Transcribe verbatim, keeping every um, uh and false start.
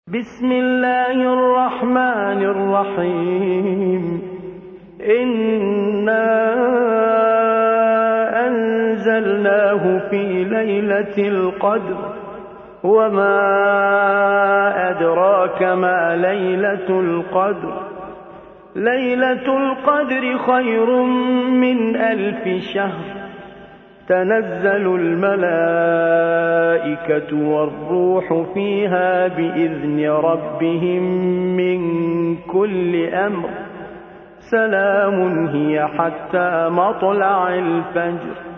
بسم الله الرحمن الرحيم إنا أنزلناه في ليلة القدر وما أدراك ما ليلة القدر ليلة القدر خير من ألف شهر تنزل الملائكة والروح فيها بإذن ربهم من كل أمر سلام هي حتى مطلع الفجر